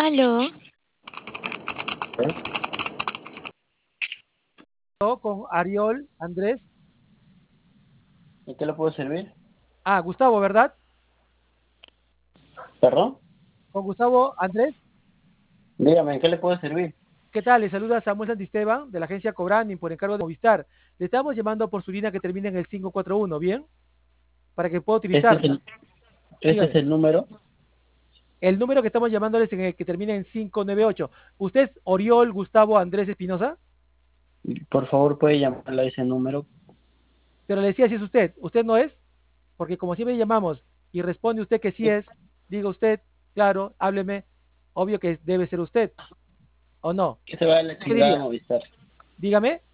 Aló, Con Ariol, Andrés. ¿En qué le puedo servir? Ah, Gustavo, ¿verdad? ¿Perdón? Con Gustavo Andrés. Dígame, ¿en qué le puedo servir? ¿Qué tal? Le saluda Samuel Santisteban de la agencia Cobrani por encargo de Movistar. Le estamos llamando por su línea que termina en el 541, ¿bien? Para que pueda Este es utilizarla. el, este es Dígame. el número. El número que estamos llamando es en el que termina en 598. ¿Usted es Oriol Gustavo Andrés Espinosa? Por favor, puede llamarle a ese número. Pero le decía si es usted. ¿Usted no es? Porque como siempre llamamos y responde usted que sí es, diga usted, claro, hábleme. Obvio que debe ser usted, ¿o no? Que se vaya a la ¿Qué chingada diría? Movistar. Dígame.